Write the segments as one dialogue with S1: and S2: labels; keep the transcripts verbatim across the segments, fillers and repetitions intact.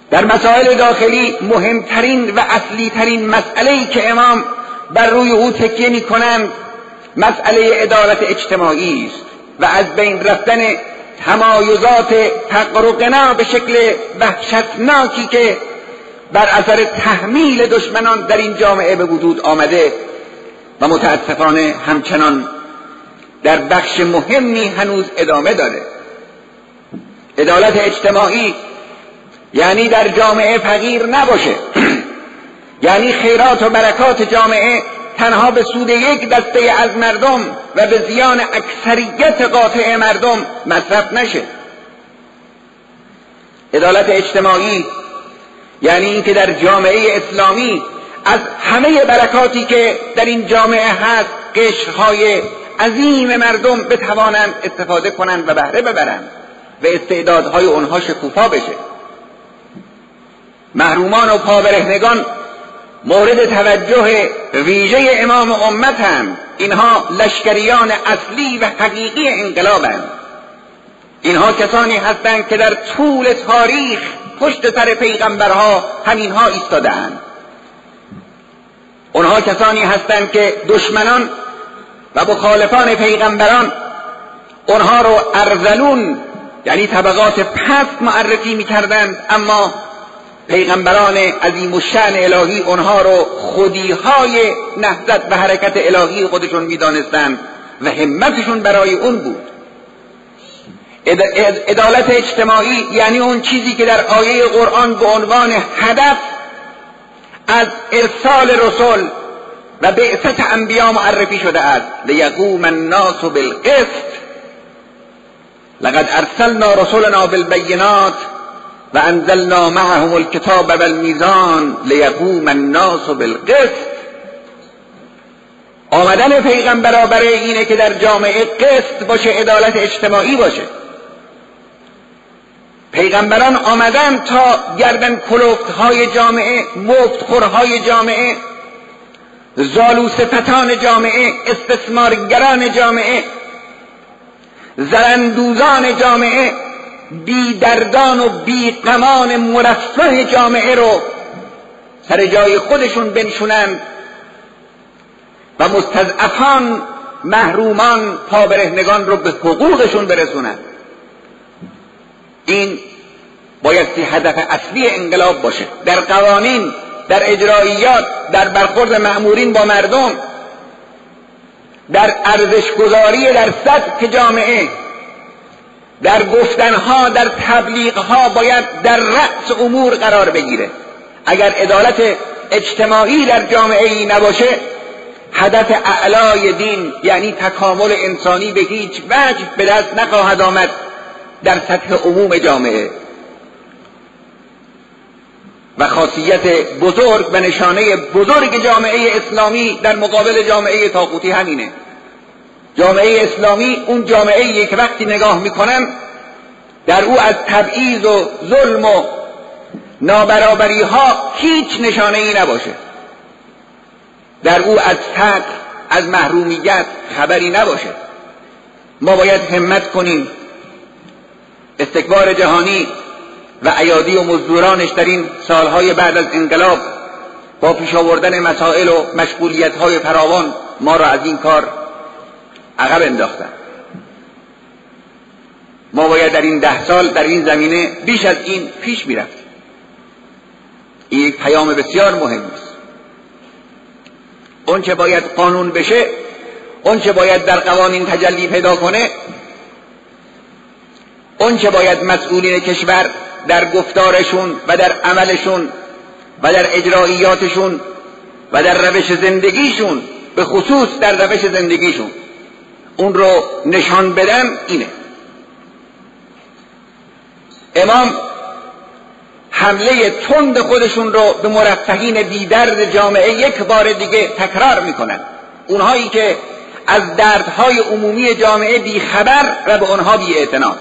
S1: در مسائل داخلی مهمترین و اصلی ترین مسئله‌ای که امام بر روی او تکیه می‌کنند مسئله عدالت اجتماعی است و از بین رفتن تمایزات فقر و غنا به شکل وحشتناکی که بر اثر تحمیل دشمنان در این جامعه به وجود آمده و متاسفانه همچنان در بخش مهمی هنوز ادامه داره. عدالت اجتماعی یعنی در جامعه فقیر نباشه، یعنی خیرات و برکات جامعه تنها به سود یک دسته از مردم و به زیان اکثریت قاطع مردم مصرف نشه. عدالت اجتماعی یعنی اینکه در جامعه اسلامی از همه برکاتی که در این جامعه هست قشرهای عظیم مردم بتوانند استفاده کنند و بهره ببرند و استعدادهای اونها شکوفا بشه. محرومان و پابرهنگان مورد توجه ویژه امام امتند. اینها لشکریان اصلی و حقیقی انقلابند. اینها کسانی هستند که در طول تاریخ پشت سر پیغمبرها همینها ایستاده‌اند. اونها کسانی هستند که دشمنان و مخالفان پیغمبران اونها رو ارذلون یعنی طبقات پست معرفی می‌کردند، اما پیغمبران عظیم الشأن الهی اونها رو خودی‌های نهضت و حرکت الهی خودشون می‌دانستند و همتشون برای اون بود. عدالت اجتماعی یعنی اون چیزی که در آیه قرآن به عنوان هدف از ارسال رسول و بعثت انبیا معرفی شده است. لیقوم الناس بالقسط لقد ارسلنا رسولنا بالبینات و انزلنا معهم الکتاب والمیزان لیقوم الناس بالقسط. آمدن پیغمبرا برای اینه که در جامعه قسط باشه، عدالت اجتماعی باشه. پیغمبران آمدن تا گردن کلفت‌های جامعه، مفتخورهای جامعه، زالوصفتان جامعه، استثمارگران جامعه، زرندوزان جامعه، بی دردان و بی غمان مرفه جامعه رو سر جای خودشون بنشونند و مستضعفان، محرومان، پابرهنگان رو به حقوقشون برسونند. این بایستی هدف اصلی انقلاب باشه، در قوانین، در اجراییات، در برخورد مأمورین با مردم، در ارزشگذاری در سطح جامعه، در گفتنها، در تبلیغها باید در رأس امور قرار بگیره. اگر عدالت اجتماعی در جامعه ای نباشه، هدف اعلای دین یعنی تکامل انسانی به هیچ وجه به دست نخواهد آمد در سطح عموم جامعه. و خاصیت بزرگ و نشانه بزرگ جامعه اسلامی در مقابل جامعه طاغوتی همینه. جامعه اسلامی اون جامعه ای که وقتی نگاه میکنن در او از تبعیض و ظلم و نابرابری ها هیچ نشانه ای نباشه، در او از فقر، از محرومیت خبری نباشه. ما باید همت کنیم استکبار جهانی و ایادی و مزدورانش در این سالهای بعد از انقلاب با پیش آوردن مسائل و مشغولیت‌های فراوان ما را از این کار عقب انداختن. ما باید در این ده سال در این زمینه بیش از این پیش می‌رفتیم. این یک پیام بسیار مهم است. اون چه باید قانون بشه، اون چه باید در قوانین تجلی پیدا کنه، اون چه باید مسئولین کشور در گفتارشون و در عملشون و در اجراییاتشون و در روش زندگیشون، به خصوص در روش زندگیشون اون رو نشان بدن اینه. امام حمله تند خودشون رو به مرفهین بیدرد جامعه یک بار دیگه تکرار میکنن. اونهایی که از دردهای عمومی جامعه بیخبر و به اونها بی‌اعتنا،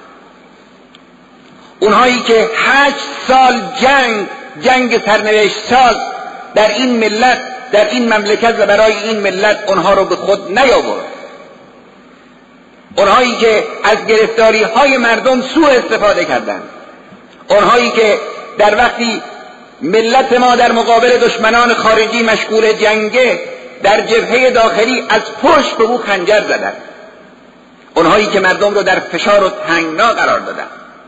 S1: اونهایی که هشت سال جنگ جنگ سرنوشت ساز در این ملت، در این مملکت و برای این ملت اونها رو به خود نیاورد، اونهایی که از گرفتاری های مردم سوء استفاده کردند، اونهایی که در وقتی ملت ما در مقابل دشمنان خارجی مشغول جنگه، در جبهه داخلی از پشت به او خنجر زدن، اونهایی که مردم رو در فشار و تنگنا قرار دادن.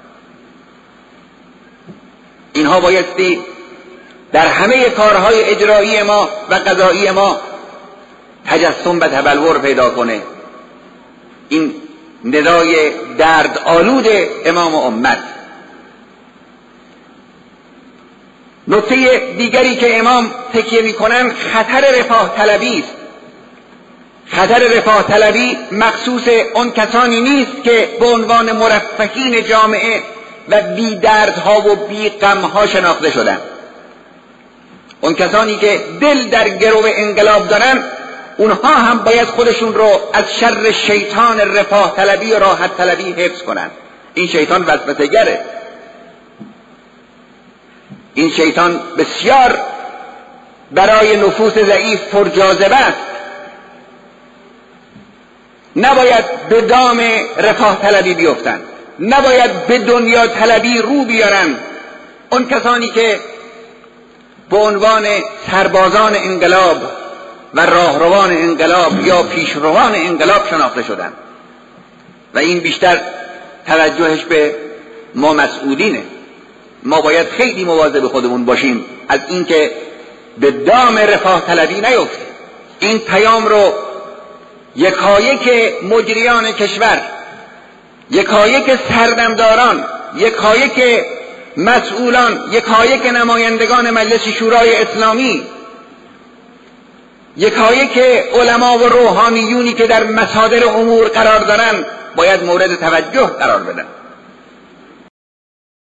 S1: اینها بایستی در همه کارهای اجرایی ما و قضایی ما تجسم و تبلور پیدا کنه. این ندای درد آلود امام امت. نکته دیگری که امام تکیه میکنن خطر رفاه طلبی است. خطر رفاه طلبی مخصوص اون کسانی نیست که به عنوان مرفهین جامعه و بی دردها و بی غمها شناخته شدن. اون کسانی که دل در گرو انقلاب دارن، اونها هم باید خودشون رو از شر شیطان رفاه طلبی و راحت طلبی حفظ کنن. این شیطان وسوسه‌گره، این شیطان بسیار برای نفوس ضعیف پرجاذبه است. نباید به دام رفاه طلبی بیفتن، نباید به دنیا طلبی رو بیارن. اون کسانی که به عنوان سربازان انقلاب و راهروان انقلاب یا پیشروان انقلاب شناخته شدن و این بیشتر توجهش به ما مسئولینه. ما باید خیلی مواظب خودمون باشیم از اینکه به دام رفاه طلبی نیفتیم. این پیام رو یکایک مجریان کشور، یکایک سردمداران، یکایک مسئولان، یکایک نمایندگان مجلس شورای اسلامی، یکایک علما و روحانیونی که در مصادر امور قرار دارن باید مورد توجه قرار بدن.